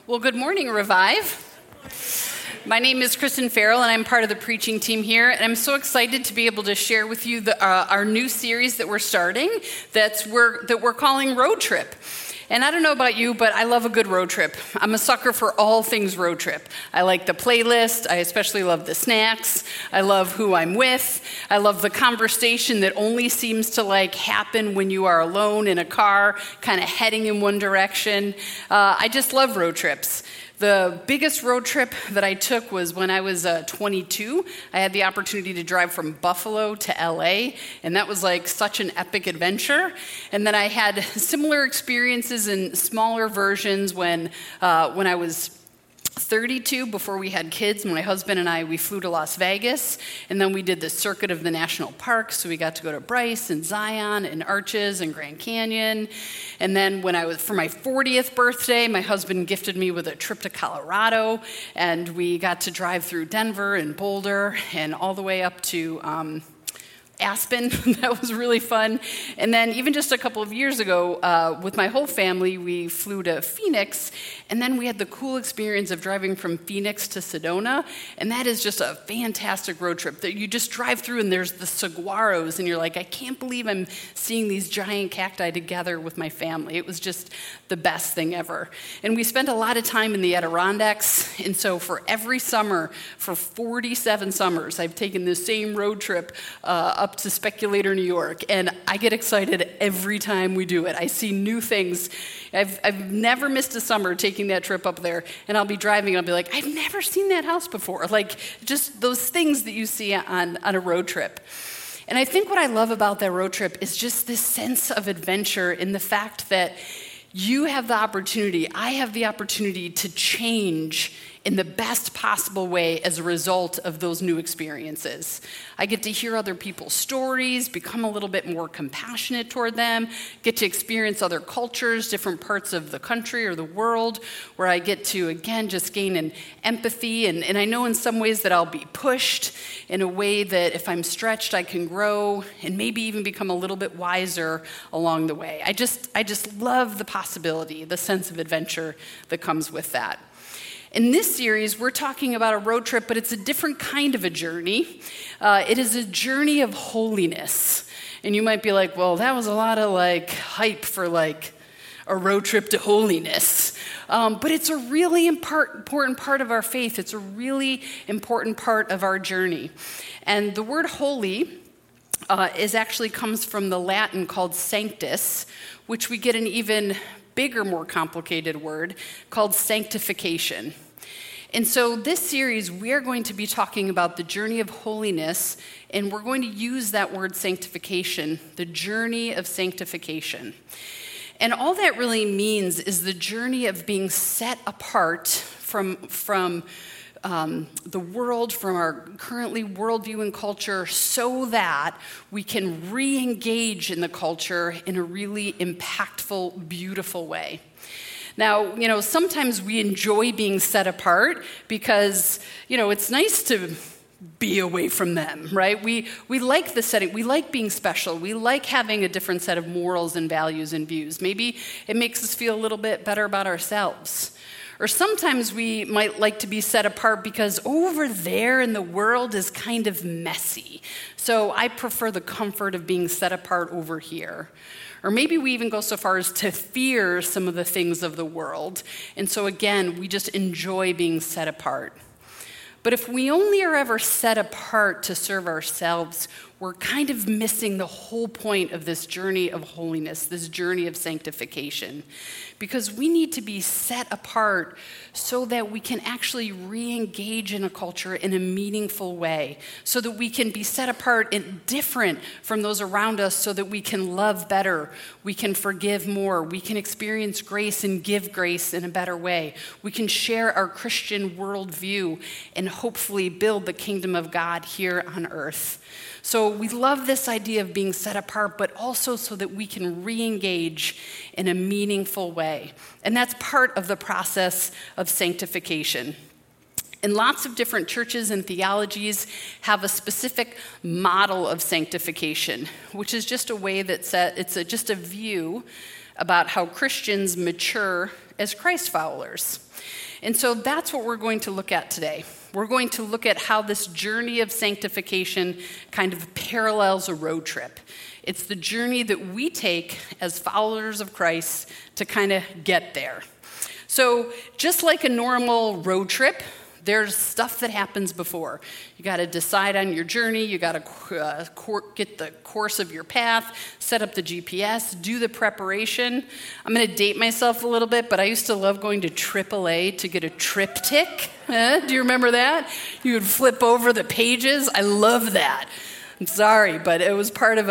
Well, good morning, Revive. My name is Kristen Farrell, and I'm part of the preaching team here. And I'm so excited to be able to share with you our new series that we're starting that we're calling Road Trip. And I don't know about you, but I love a good road trip. I'm a sucker for all things road trip. I like the playlist. I especially love the snacks. I love who I'm with. I love the conversation that only seems to happen when you are alone in a car, kind of heading in one direction. I just love road trips. The biggest road trip that I took was when I was 22. I had the opportunity to drive from Buffalo to LA, and that was such an epic adventure. And then I had similar experiences in smaller versions when I was 32, before we had kids. My husband and I, we flew to Las Vegas, and then we did the circuit of the national parks. So we got to go to Bryce and Zion and Arches and Grand Canyon. And then for my 40th birthday, my husband gifted me with a trip to Colorado, and we got to drive through Denver and Boulder and all the way up to Aspen. That was really fun. And then even just a couple of years ago, with my whole family, we flew to Phoenix, and then we had the cool experience of driving from Phoenix to Sedona, and that is just a fantastic road trip that you just drive through, and there's the saguaros, and you're like, I can't believe I'm seeing these giant cacti together with my family. It was just the best thing ever. And we spent a lot of time in the Adirondacks, and so for every summer, for 47 summers, I've taken the same road trip up to Speculator, New York, and I get excited every time we do it. I see new things. I've never missed a summer taking that trip up there, and I'll be driving, and I'll be like, I've never seen that house before. Just those things that you see on a road trip. And I think what I love about that road trip is just this sense of adventure in the fact that you have the opportunity, I have the opportunity to change in the best possible way as a result of those new experiences. I get to hear other people's stories, become a little bit more compassionate toward them, get to experience other cultures, different parts of the country or the world, where I get to, again, just gain an empathy. And I know in some ways that I'll be pushed in a way that if I'm stretched, I can grow and maybe even become a little bit wiser along the way. I just love the possibility, the sense of adventure that comes with that. In this series, we're talking about a road trip, but it's a different kind of a journey. It is a journey of holiness. And you might be like, well, that was a lot of hype for a road trip to holiness. But it's a really important part of our faith. It's a really important part of our journey. And the word holy actually comes from the Latin called sanctus, which we get an even bigger, more complicated word called sanctification. And so this series, we are going to be talking about the journey of holiness, and we're going to use that word sanctification, the journey of sanctification. And all that really means is the journey of being set apart from the world, from our currently worldview and culture, so that we can re-engage in the culture in a really impactful, beautiful way. Now, sometimes we enjoy being set apart because, it's nice to be away from them, right? We like the setting. We like being special. We like having a different set of morals and values and views. Maybe it makes us feel a little bit better about ourselves. Or sometimes we might like to be set apart because over there in the world is kind of messy. So I prefer the comfort of being set apart over here. Or maybe we even go so far as to fear some of the things of the world. And so again, we just enjoy being set apart. But if we only are ever set apart to serve ourselves, we're kind of missing the whole point of this journey of holiness, this journey of sanctification. Because we need to be set apart so that we can actually re-engage in a culture in a meaningful way, so that we can be set apart and different from those around us, so that we can love better, we can forgive more, we can experience grace and give grace in a better way. We can share our Christian worldview and hopefully build the kingdom of God here on earth. So we love this idea of being set apart, but also so that we can re-engage in a meaningful way. And that's part of the process of sanctification. And lots of different churches and theologies have a specific model of sanctification, which is just a way that it's just a view about how Christians mature as Christ followers. And so that's what we're going to look at today. We're going to look at how this journey of sanctification kind of parallels a road trip. It's the journey that we take as followers of Christ to kind of get there. So just like a normal road trip, there's stuff that happens before. You got to decide on your journey. You got to get the course of your path, set up the GPS, do the preparation. I'm going to date myself a little bit, but I used to love going to AAA to get a triptych. Do you remember that? You would flip over the pages. I love that. I'm sorry, but it was part of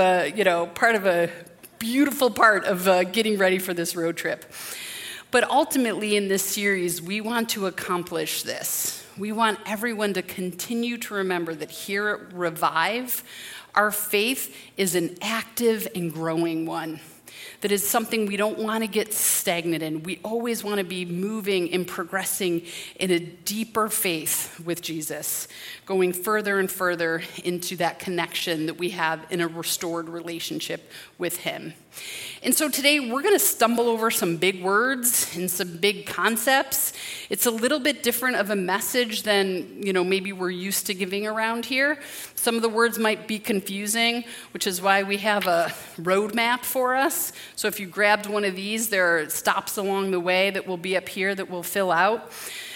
a beautiful part of getting ready for this road trip. But ultimately in this series, we want to accomplish this. We want everyone to continue to remember that here at Revive, our faith is an active and growing one. That is something we don't want to get stagnant in. We always want to be moving and progressing in a deeper faith with Jesus, going further and further into that connection that we have in a restored relationship with him. And so today we're going to stumble over some big words and some big concepts. It's a little bit different of a message than, maybe we're used to giving around here. Some of the words might be confusing, which is why we have a roadmap for us. So if you grabbed one of these, there are stops along the way that will be up here that we'll fill out.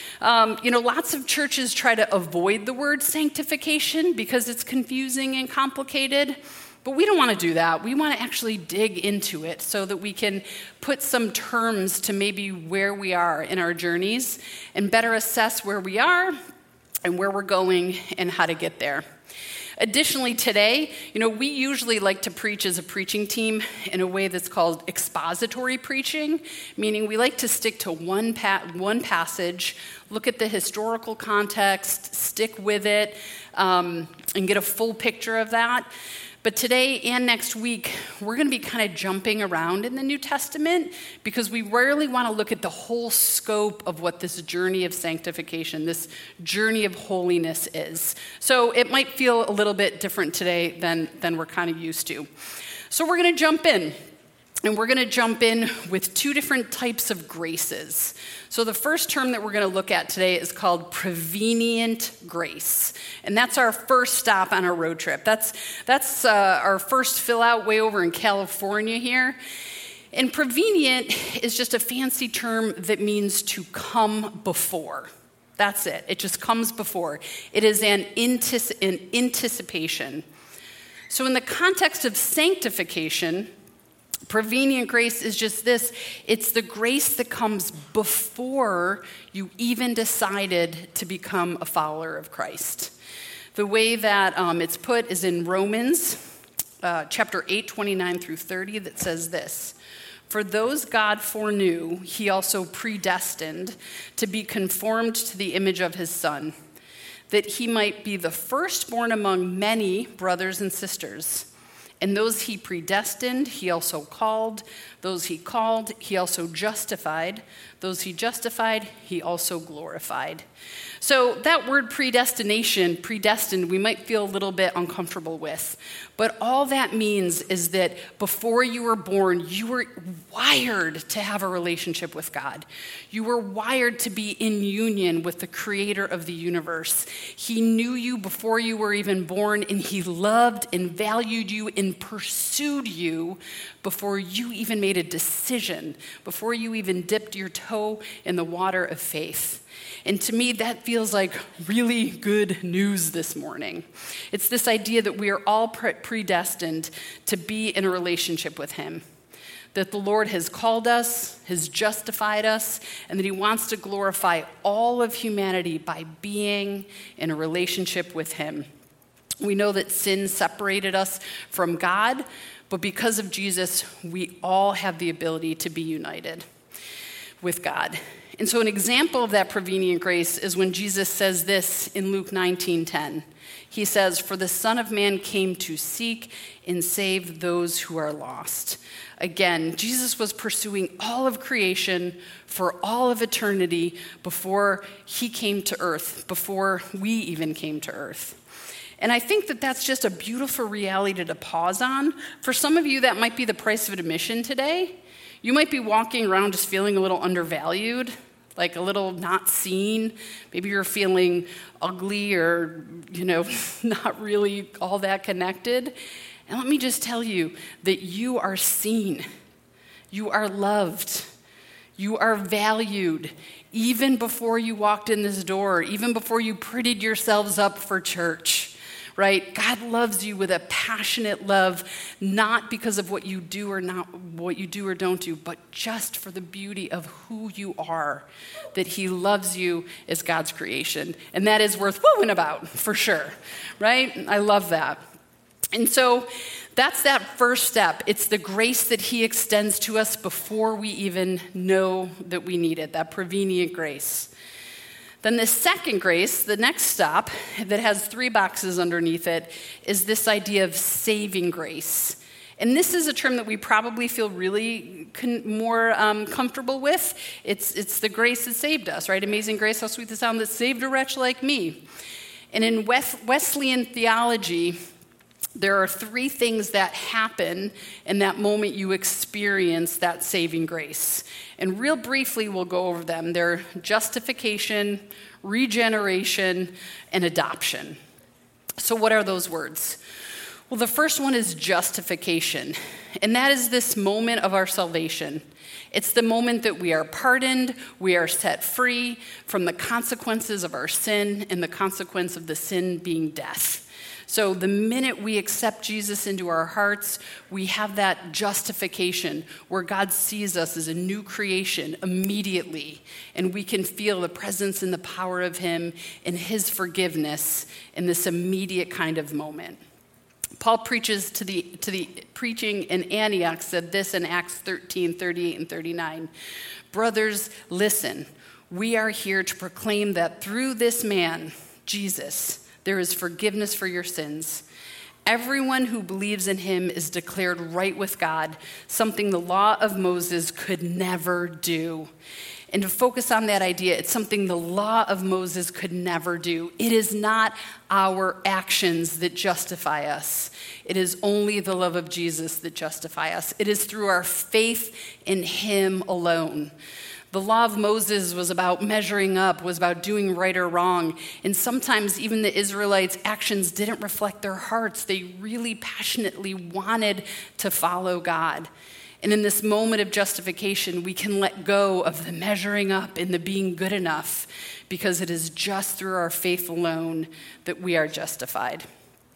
Lots of churches try to avoid the word sanctification because it's confusing and complicated. But we don't want to do that. We want to actually dig into it so that we can put some terms to maybe where we are in our journeys and better assess where we are and where we're going and how to get there. Additionally, today, we usually like to preach as a preaching team in a way that's called expository preaching, meaning we like to stick to one passage, look at the historical context, stick with it, and get a full picture of that. But today and next week, we're going to be kind of jumping around in the New Testament because we rarely want to look at the whole scope of what this journey of sanctification, this journey of holiness is. So it might feel a little bit different today than we're kind of used to. So we're going to jump in. And we're going to jump in with two different types of graces. So the first term that we're going to look at today is called prevenient grace. And that's our first stop on our road trip. That's our first fill out way over in California here. And prevenient is just a fancy term that means to come before. That's it. It just comes before. It is an anticipation. So in the context of sanctification, prevenient grace is just this. It's the grace that comes before you even decided to become a follower of Christ. The way that it's put is in Romans chapter 8, 29 through 30 that says this. For those God foreknew, he also predestined to be conformed to the image of his Son, that he might be the firstborn among many brothers and sisters. And those he predestined, he also called. Those he called, he also justified. Those he justified, he also glorified. So that word predestination, predestined, we might feel a little bit uncomfortable with. But all that means is that before you were born, you were wired to have a relationship with God. You were wired to be in union with the creator of the universe. He knew you before you were even born, and he loved and valued you and pursued you before you even made a decision, before you even dipped your toe in the water of faith. And to me, that feels like really good news this morning. It's this idea that we are all predestined to be in a relationship with him, that the Lord has called us, has justified us, and that he wants to glorify all of humanity by being in a relationship with him. We know that sin separated us from God, but because of Jesus, we all have the ability to be united with God. And so an example of that prevenient grace is when Jesus says this in Luke 19:10. He says, "For the Son of Man came to seek and save those who are lost." Again, Jesus was pursuing all of creation for all of eternity before he came to earth, before we even came to earth. And I think that that's just a beautiful reality to pause on. For some of you, that might be the price of admission today. You might be walking around just feeling a little undervalued, like a little not seen. Maybe you're feeling ugly or, not really all that connected. And let me just tell you that you are seen. You are loved. You are valued. Even before you walked in this door, even before you prettied yourselves up for church, right? God loves you with a passionate love, not because of what you do or don't do, but just for the beauty of who you are, that he loves you as God's creation. And that is worth wooing about, for sure, right? I love that. And so that's that first step. It's the grace that he extends to us before we even know that we need it, that prevenient grace. Then the second grace, the next stop, that has 3 boxes underneath it, is this idea of saving grace. And this is a term that we probably feel really more comfortable with. It's the grace that saved us, right? Amazing grace, how sweet the sound that saved a wretch like me. And in Wesleyan theology, there are 3 things that happen in that moment you experience that saving grace. And real briefly, we'll go over them. They're justification, regeneration, and adoption. So what are those words? Well, the first one is justification. And that is this moment of our salvation. It's the moment that we are pardoned, we are set free from the consequences of our sin, and the consequence of the sin being death. So the minute we accept Jesus into our hearts, we have that justification where God sees us as a new creation immediately, and we can feel the presence and the power of him and his forgiveness in this immediate kind of moment. Paul preaches to the preaching in Antioch said this in Acts 13, 38 and 39. Brothers, listen, we are here to proclaim that through this man, Jesus, there is forgiveness for your sins. Everyone who believes in him is declared right with God, something the law of Moses could never do. And to focus on that idea, it's something the law of Moses could never do. It is not our actions that justify us. It is only the love of Jesus that justify us. It is through our faith in him alone. The law of Moses was about measuring up, was about doing right or wrong. And sometimes even the Israelites' actions didn't reflect their hearts. They really passionately wanted to follow God. And in this moment of justification, we can let go of the measuring up and the being good enough, because it is just through our faith alone that we are justified.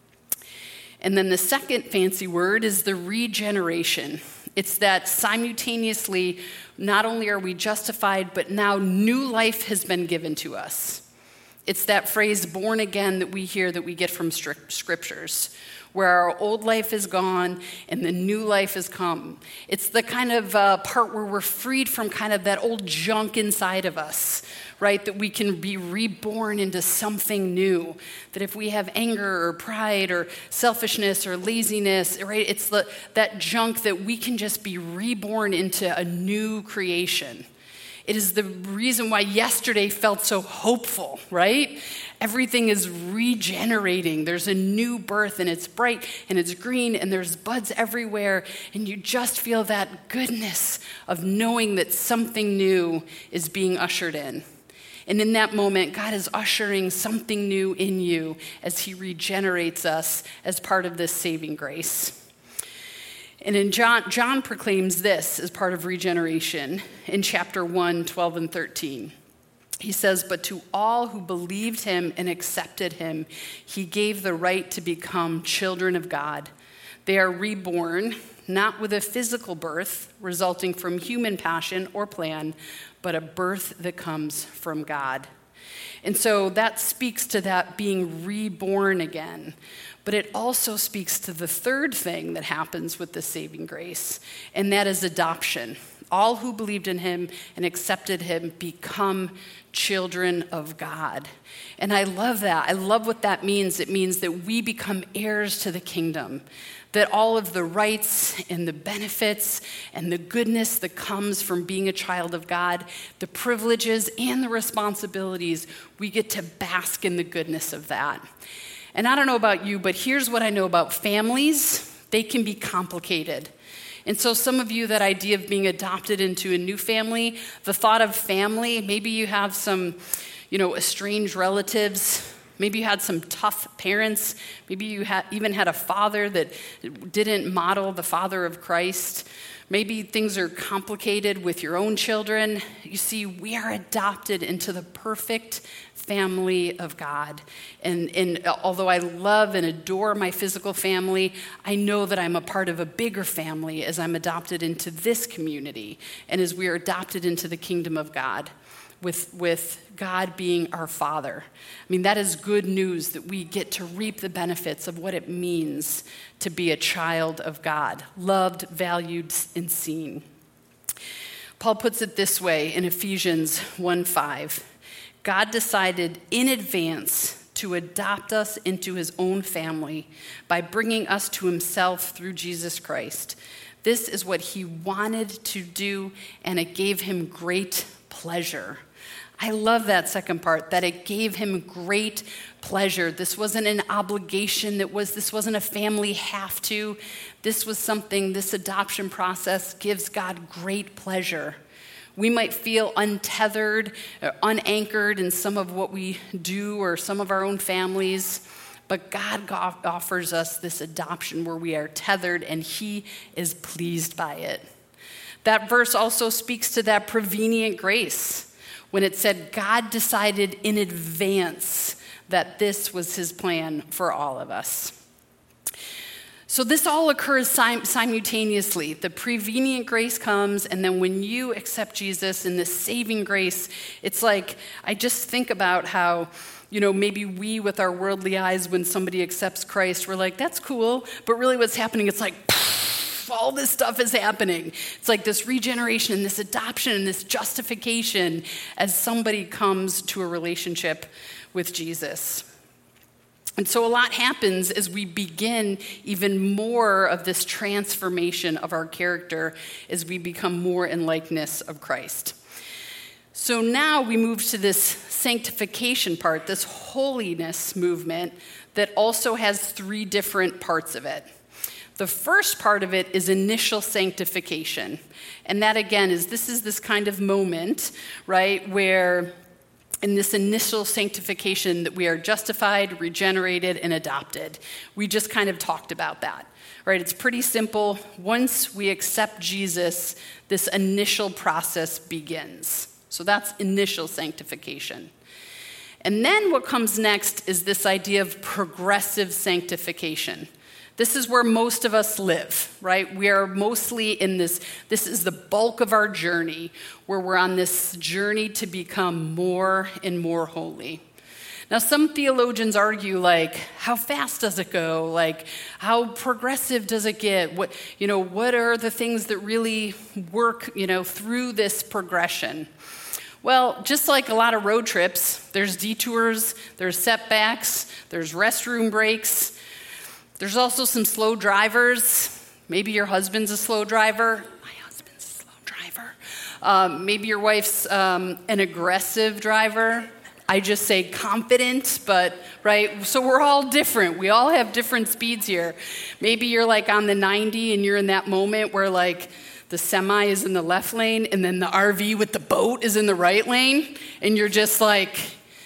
And then the second fancy word is the regeneration. It's that simultaneously, not only are we justified, but now new life has been given to us. It's that phrase, born again, that we hear that we get from scriptures, where our old life is gone and the new life has come. It's the kind of part where we're freed from kind of that old junk inside of us, right? That we can be reborn into something new. That if we have anger or pride or selfishness or laziness, right? It's that junk that we can just be reborn into a new creation. It is the reason why yesterday felt so hopeful, right? Everything is regenerating. There's a new birth, and it's bright, and it's green, and there's buds everywhere, and you just feel that goodness of knowing that something new is being ushered in. And in that moment, God is ushering something new in you as he regenerates us as part of this saving grace. And in John proclaims this as part of regeneration in chapter 1, 12 and 13. He says, but to all who believed him and accepted him, he gave the right to become children of God. They are reborn, not with a physical birth resulting from human passion or plan, but a birth that comes from God. And so that speaks to that being reborn again. But it also speaks to the third thing that happens with the saving grace, and that is adoption. All who believed in him and accepted him become children of God. And I love that. I love what that means. It means that we become heirs to the kingdom, that all of the rights and the benefits and the goodness that comes from being a child of God, the privileges and the responsibilities, we get to bask in the goodness of that. And I don't know about you, but here's what I know about families. They can be complicated. And so some of you, that idea of being adopted into a new family, the thought of family, maybe you have some, estranged relatives. Maybe you had some tough parents. Maybe you even had a father that didn't model the father of Christ. Maybe things are complicated with your own children. You see, we are adopted into the perfect family of God. And although I love and adore my physical family, I know that I'm a part of a bigger family as I'm adopted into this community and as we are adopted into the kingdom of God, with God being our Father. I mean, that is good news, that we get to reap the benefits of what it means to be a child of God, loved, valued, and seen. Paul puts it this way in Ephesians 1:5. God decided in advance to adopt us into his own family by bringing us to himself through Jesus Christ. This is what he wanted to do, and it gave him great pleasure. I love that second part, that it gave him great pleasure. This wasn't an obligation. This wasn't a family have to. This was something, this adoption process gives God great pleasure. We might feel untethered, or unanchored in some of what we do or some of our own families, but God offers us this adoption where we are tethered and he is pleased by it. That verse also speaks to that prevenient grace when it said God decided in advance that this was his plan for all of us. So this all occurs simultaneously. The prevenient grace comes, and then when you accept Jesus in this saving grace, it's like, I just think about how, maybe we with our worldly eyes, when somebody accepts Christ, we're like, that's cool. But really what's happening, it's like, all this stuff is happening. It's like this regeneration and this adoption and this justification as somebody comes to a relationship with Jesus. And so a lot happens as we begin even more of this transformation of our character as we become more in likeness of Christ. So now we move to this sanctification part, this holiness movement that also has three different parts of it. The first part of it is initial sanctification. And that, again, is this kind of moment, right, where in this initial sanctification that we are justified, regenerated, and adopted. We just kind of talked about that, right? It's pretty simple. Once we accept Jesus, this initial process begins. So that's initial sanctification. And then what comes next is this idea of progressive sanctification. This is where most of us live, right? We are mostly in this is the bulk of our journey, where we're on this journey to become more and more holy. Now, some theologians argue, like, how fast does it go? Like, how progressive does it get? What are the things that really work, through this progression? Well, just like a lot of road trips, there's detours, there's setbacks, there's restroom breaks. There's also some slow drivers. Maybe your husband's a slow driver. My husband's a slow driver. Maybe your wife's an aggressive driver. I just say confident, but, right? So we're all different. We all have different speeds here. Maybe you're like on the 90 and you're in that moment where like the semi is in the left lane and then the RV with the boat is in the right lane. And you're just like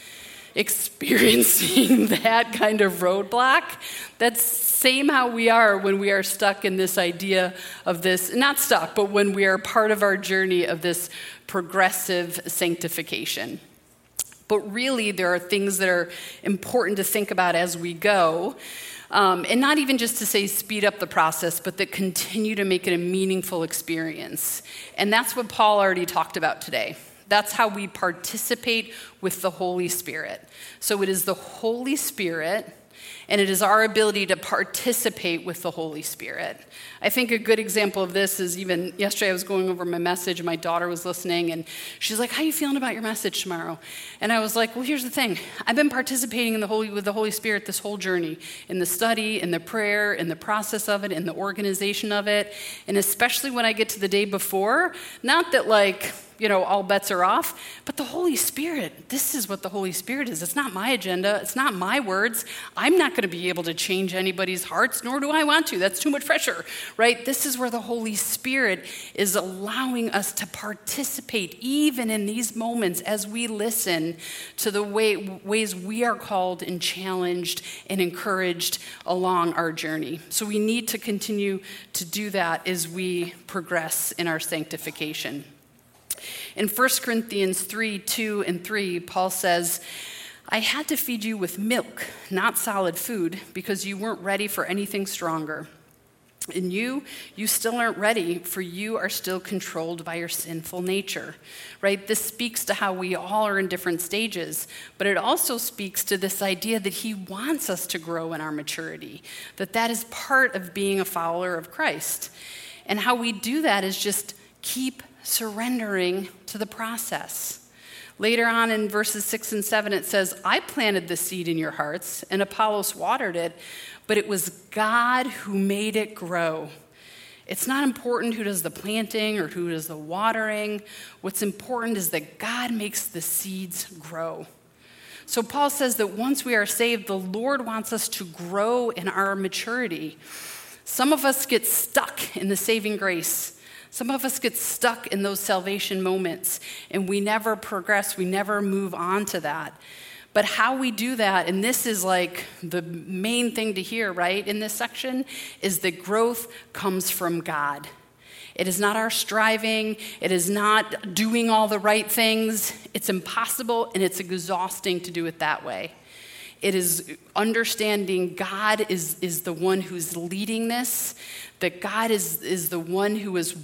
experiencing that kind of roadblock. That's same how we are when we are stuck in this idea of this, not stuck, but when we are part of our journey of this progressive sanctification. But really, there are things that are important to think about as we go, and not even just to say speed up the process, but that continue to make it a meaningful experience. And that's what Paul already talked about today. That's how we participate with the Holy Spirit. So it is the Holy Spirit, and it is our ability to participate with the Holy Spirit. I think a good example of this is even yesterday I was going over my message and my daughter was listening and she's like, how are you feeling about your message tomorrow? And I was like, well, here's the thing. I've been participating with the Holy Spirit this whole journey, in the study, in the prayer, in the process of it, in the organization of it. And especially when I get to the day before, not that like, all bets are off. But the Holy Spirit, this is what the Holy Spirit is. It's not my agenda. It's not my words. I'm not going to be able to change anybody's hearts, nor do I want to. That's too much pressure, right? This is where the Holy Spirit is allowing us to participate even in these moments as we listen to the ways we are called and challenged and encouraged along our journey. So we need to continue to do that as we progress in our sanctification. In 1 Corinthians 3:2-3, Paul says, I had to feed you with milk, not solid food, because you weren't ready for anything stronger. And you still aren't ready, for you are still controlled by your sinful nature, right? This speaks to how we all are in different stages, but it also speaks to this idea that he wants us to grow in our maturity, that is part of being a follower of Christ. And how we do that is just keep surrendering to the process. Later on in verses 6 and 7, it says, I planted the seed in your hearts, and Apollos watered it, but it was God who made it grow. It's not important who does the planting or who does the watering. What's important is that God makes the seeds grow. So Paul says that once we are saved, the Lord wants us to grow in our maturity. Some of us get stuck in the saving grace. Some of us get stuck in those salvation moments, and we never progress, we never move on to that. But how we do that, and this is like the main thing to hear, right, in this section, is that growth comes from God. It is not our striving. It is not doing all the right things. It's impossible, and it's exhausting to do it that way. It is understanding God is the one who's leading this, that God is the one who is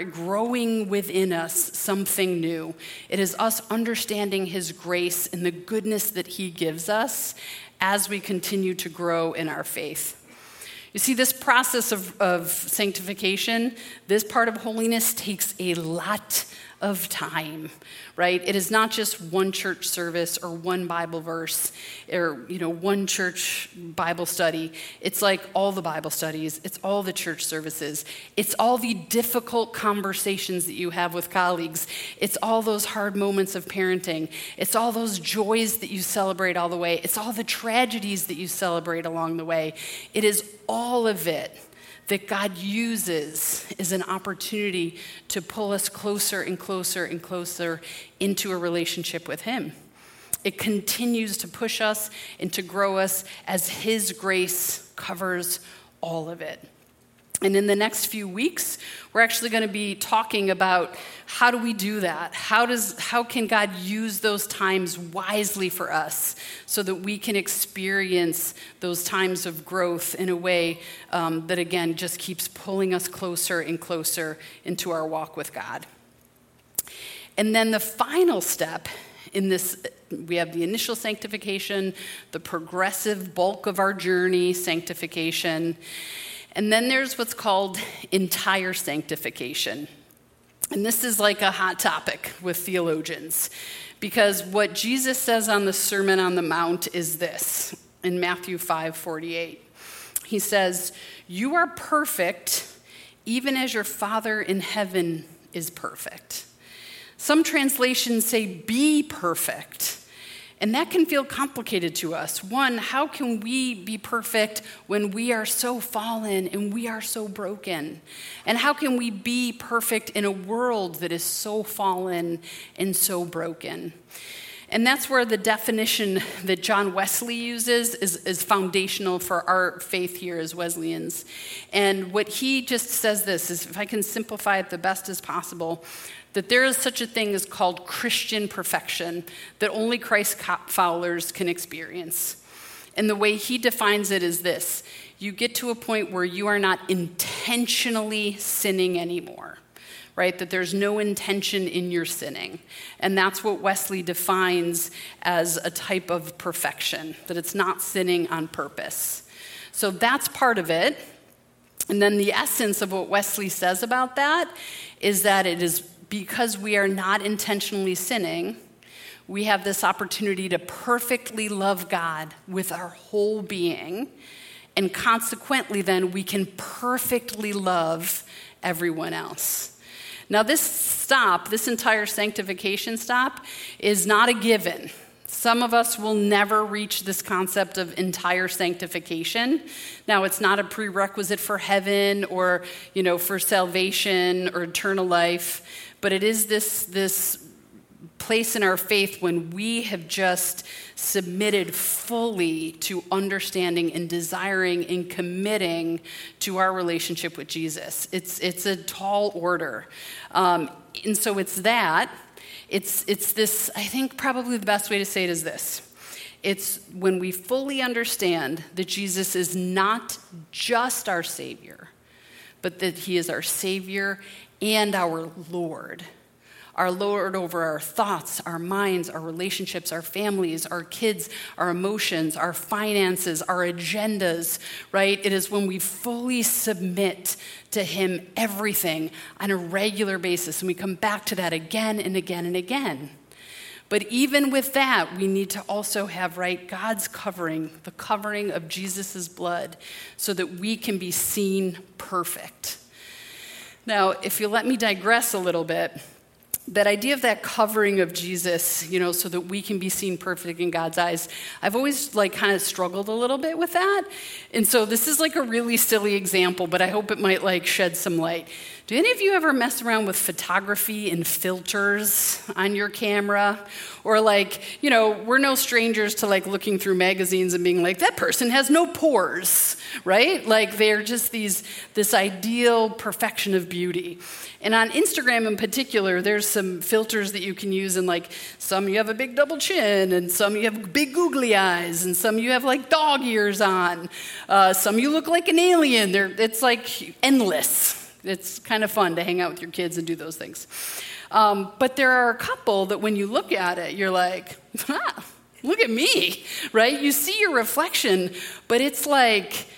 growing within us something new. It is us understanding his grace and the goodness that he gives us as we continue to grow in our faith. You see, this process of sanctification, this part of holiness takes a lot of time, right? It is not just one church service or one Bible verse or, one church Bible study. It's like all the Bible studies. It's all the church services. It's all the difficult conversations that you have with colleagues. It's all those hard moments of parenting. It's all those joys that you celebrate all the way. It's all the tragedies that you celebrate along the way. It is all of it that God uses as an opportunity to pull us closer and closer and closer into a relationship with him. It continues to push us and to grow us as his grace covers all of it. And in the next few weeks, we're actually going to be talking about how do we do that? How can God use those times wisely for us so that we can experience those times of growth in a way that, again, just keeps pulling us closer and closer into our walk with God. And then the final step in this, we have the initial sanctification, the progressive bulk of our journey, sanctification. And then there's what's called entire sanctification. And this is like a hot topic with theologians, because what Jesus says on the Sermon on the Mount is this, in Matthew 5:48. He says, "You are perfect, even as your Father in heaven is perfect." Some translations say, "Be perfect." And that can feel complicated to us. One, how can we be perfect when we are so fallen and we are so broken? And how can we be perfect in a world that is so fallen and so broken? And that's where the definition that John Wesley uses is foundational for our faith here as Wesleyans. And what he just says this is, if I can simplify it the best as possible, that there is such a thing as called Christian perfection that only Christ followers can experience. And the way he defines it is this: you get to a point where you are not intentionally sinning anymore, right? That there's no intention in your sinning. And that's what Wesley defines as a type of perfection, that it's not sinning on purpose. So that's part of it. And then the essence of what Wesley says about that is that it is because we are not intentionally sinning, we have this opportunity to perfectly love God with our whole being, and consequently then we can perfectly love everyone else. Now, this entire sanctification stop, is not a given. Some of us will never reach this concept of entire sanctification. Now, it's not a prerequisite for heaven or, for salvation or eternal life, but it is this place in our faith when we have just submitted fully to understanding and desiring and committing to our relationship with Jesus. It's a tall order. And so it's that. It's this, I think probably the best way to say it is this. It's when we fully understand that Jesus is not just our Savior, but that he is our Savior and our Lord. Our Lord over our thoughts, our minds, our relationships, our families, our kids, our emotions, our finances, our agendas, right? It is when we fully submit to him everything on a regular basis, and we come back to that again and again and again. But even with that, we need to also have, right, God's covering, the covering of Jesus' blood, so that we can be seen perfect. Now, if you let me digress a little bit, that idea of that covering of Jesus, so that we can be seen perfect in God's eyes, I've always kind of struggled a little bit with that. And so this is a really silly example, but I hope it might shed some light. Do any of you ever mess around with photography and filters on your camera? Or we're no strangers to looking through magazines and being like, that person has no pores, right? They're just this ideal perfection of beauty. And on Instagram in particular, there's some filters that you can use, and some you have a big double chin, and some you have big googly eyes, and some you have dog ears on. Some you look like an alien. It's endless. It's kind of fun to hang out with your kids and do those things. But there are a couple that when you look at it, you're like, look at me, right? You see your reflection, but it's like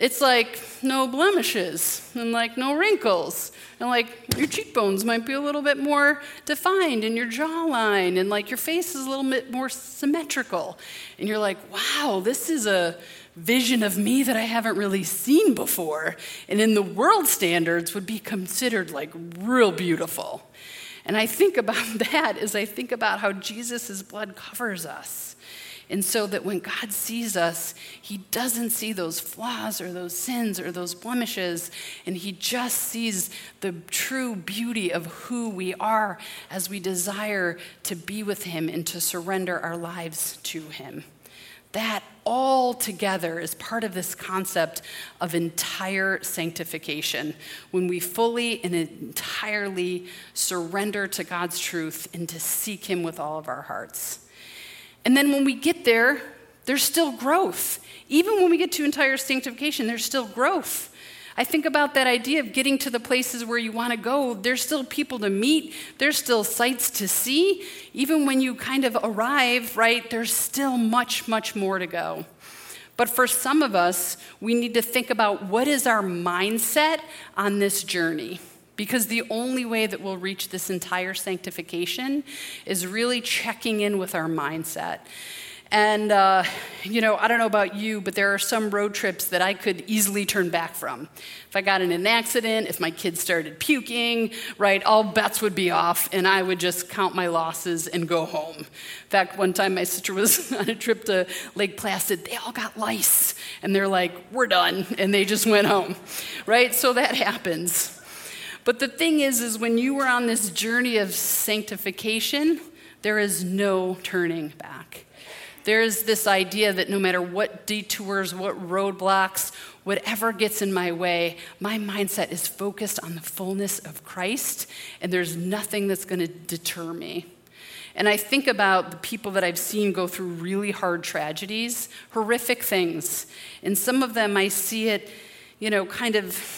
no blemishes and no wrinkles. And your cheekbones might be a little bit more defined in your jawline, and your face is a little bit more symmetrical. And you're like, wow, this is a vision of me that I haven't really seen before. And in the world standards would be considered real beautiful. And I think about that as I think about how Jesus' blood covers us. And so that when God sees us, he doesn't see those flaws or those sins or those blemishes, and he just sees the true beauty of who we are as we desire to be with him and to surrender our lives to him. That all together is part of this concept of entire sanctification, when we fully and entirely surrender to God's truth and to seek him with all of our hearts. And then when we get there, there's still growth. Even when we get to entire sanctification, there's still growth. I think about that idea of getting to the places where you want to go. There's still people to meet. There's still sights to see. Even when you kind of arrive, right, there's still much, much more to go. But for some of us, we need to think about what is our mindset on this journey. Because the only way that we'll reach this entire sanctification is really checking in with our mindset. And, I don't know about you, but there are some road trips that I could easily turn back from. If I got in an accident, if my kids started puking, right, all bets would be off, and I would just count my losses and go home. In fact, one time my sister was on a trip to Lake Placid. They all got lice, and they're like, we're done, and they just went home, right? So that happens. But the thing is when you are on this journey of sanctification, there is no turning back. There is this idea that no matter what detours, what roadblocks, whatever gets in my way, my mindset is focused on the fullness of Christ, and there's nothing that's going to deter me. And I think about the people that I've seen go through really hard tragedies, horrific things. And some of them I see it, kind of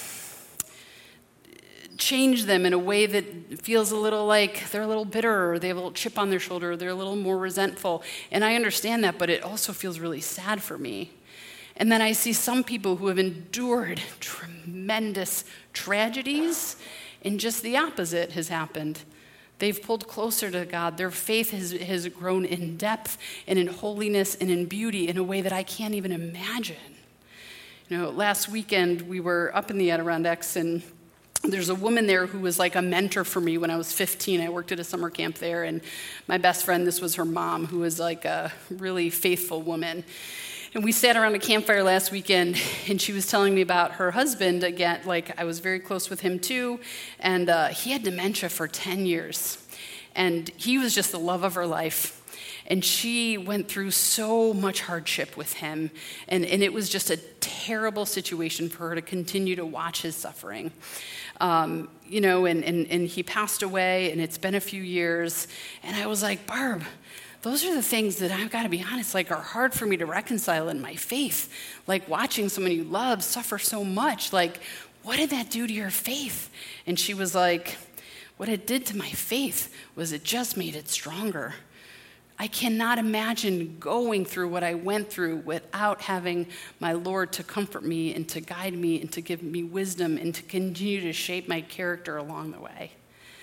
change them in a way that feels a little like they're a little bitter, or they have a little chip on their shoulder, or they're a little more resentful. And I understand that, but it also feels really sad for me. And then I see some people who have endured tremendous tragedies, and just the opposite has happened. They've pulled closer to God. Their faith has grown in depth and in holiness and in beauty in a way that I can't even imagine. Last weekend we were up in the Adirondacks, and There's a woman there who was like a mentor for me when I was 15. I worked at a summer camp there, and my best friend, this was her mom, who was like a really faithful woman. And we sat around a campfire last weekend, and she was telling me about her husband. Again, like I was very close with him too, and he had dementia for 10 years. And he was just the love of her life. And she went through so much hardship with him, and it was just a terrible situation for her to continue to watch his suffering. And he passed away, and it's been a few years, and I was like, Barb, those are the things that I've got to be honest, like are hard for me to reconcile in my faith. Like watching someone you love suffer so much, like what did that do to your faith? And she was like, what it did to my faith was it just made it stronger. I cannot imagine going through what I went through without having my Lord to comfort me and to guide me and to give me wisdom and to continue to shape my character along the way.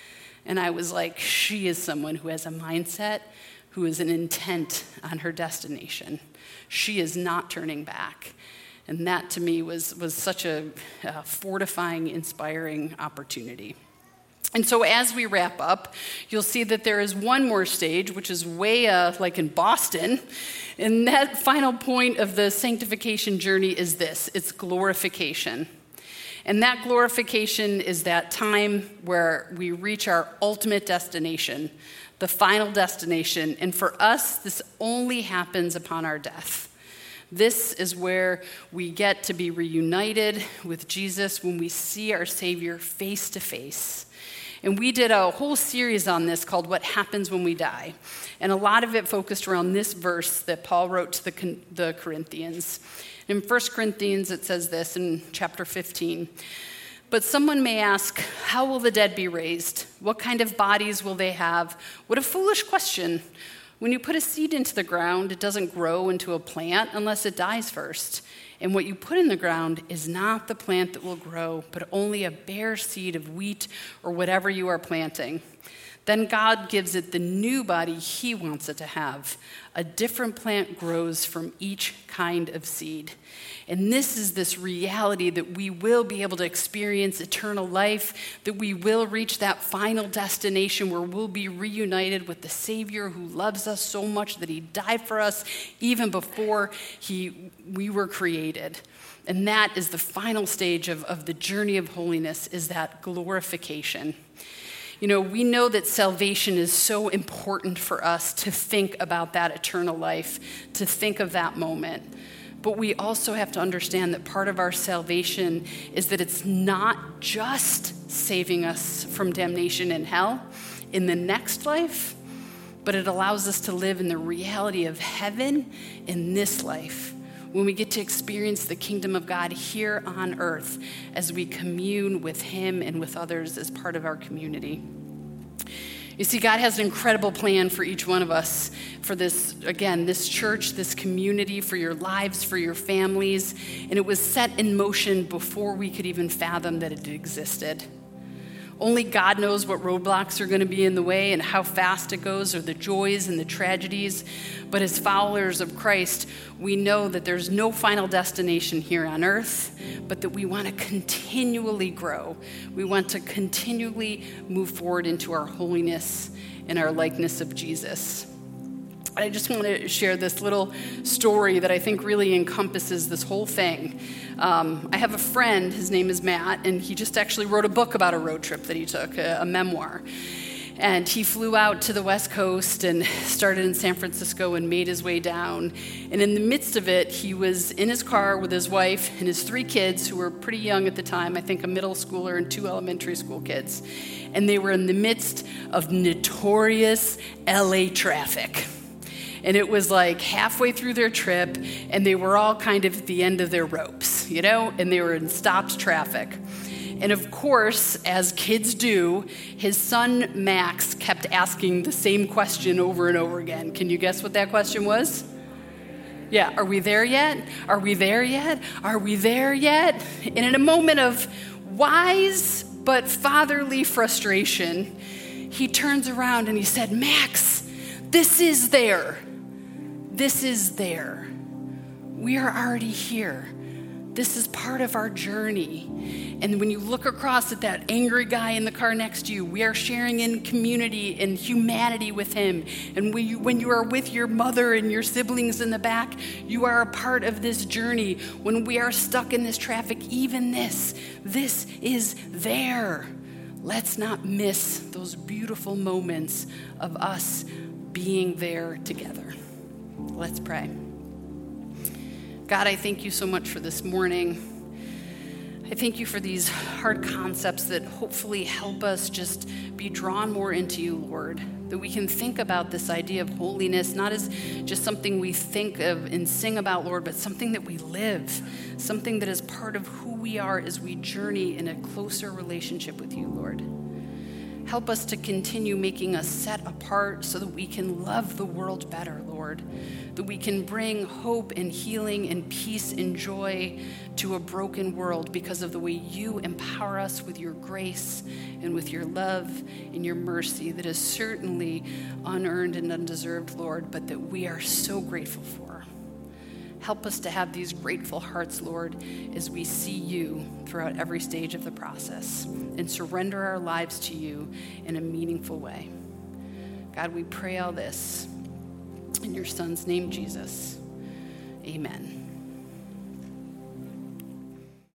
And I was like, she is someone who has a mindset, who is an intent on her destination. She is not turning back. And that to me was such a fortifying, inspiring opportunity. And so as we wrap up, you'll see that there is one more stage, which is way like in Boston. And that final point of the sanctification journey is this. It's glorification. And that glorification is that time where we reach our ultimate destination, the final destination. And for us, this only happens upon our death. This is where we get to be reunited with Jesus when we see our Savior face to face. And we did a whole series on this called What Happens When We Die. And a lot of it focused around this verse that Paul wrote to the Corinthians. In 1 Corinthians, it says this in chapter 15. But someone may ask, how will the dead be raised? What kind of bodies will they have? What a foolish question. When you put a seed into the ground, it doesn't grow into a plant unless it dies first. And what you put in the ground is not the plant that will grow, but only a bare seed of wheat or whatever you are planting. Then God gives it the new body he wants it to have. A different plant grows from each kind of seed. And this is this reality that we will be able to experience eternal life, that we will reach that final destination where we'll be reunited with the Savior who loves us so much that he died for us even before we were created. And that is the final stage of the journey of holiness, is that glorification. You know, we know that salvation is so important for us to think about that eternal life, to think of that moment. But we also have to understand that part of our salvation is that it's not just saving us from damnation in hell in the next life, but it allows us to live in the reality of heaven in this life, when we get to experience the kingdom of God here on earth as we commune with him and with others as part of our community. You see, God has an incredible plan for each one of us, for this, again, this church, this community, for your lives, for your families, and it was set in motion before we could even fathom that it existed. Only God knows what roadblocks are going to be in the way and how fast it goes, or the joys and the tragedies. But as followers of Christ, we know that there's no final destination here on earth, but that we want to continually grow. We want to continually move forward into our holiness and our likeness of Jesus. I just want to share this little story that I think really encompasses this whole thing. I have a friend, his name is Matt, and he just actually wrote a book about a road trip that he took, a memoir. And he flew out to the West Coast and started in San Francisco and made his way down. And in the midst of it, he was in his car with his wife and his 3 kids, who were pretty young at the time, I think a middle schooler and 2 elementary school kids. And they were in the midst of notorious LA traffic. And it was like halfway through their trip, and they were all kind of at the end of their ropes, you know, and they were in stopped traffic. And of course, as kids do, his son Max kept asking the same question over and over again. Can you guess what that question was? Yeah, are we there yet? Are we there yet? Are we there yet? And in a moment of wise but fatherly frustration, he turns around and he said, Max, this is there. This is there. We are already here. This is part of our journey. And when you look across at that angry guy in the car next to you, we are sharing in community and humanity with him. And when you are with your mother and your siblings in the back, you are a part of this journey. When we are stuck in this traffic, even this is there. Let's not miss those beautiful moments of us being there together. Let's pray. God, I thank you so much for this morning. I thank you for these hard concepts that hopefully help us just be drawn more into you, Lord. That we can think about this idea of holiness, not as just something we think of and sing about, Lord, but something that we live, something that is part of who we are as we journey in a closer relationship with you, Lord. Help us to continue making us set apart so that we can love the world better, Lord. That we can bring hope and healing and peace and joy to a broken world because of the way you empower us with your grace and with your love and your mercy that is certainly unearned and undeserved, Lord, but that we are so grateful for. Help us to have these grateful hearts, Lord, as we see you throughout every stage of the process and surrender our lives to you in a meaningful way. God, we pray all this in your Son's name, Jesus. Amen.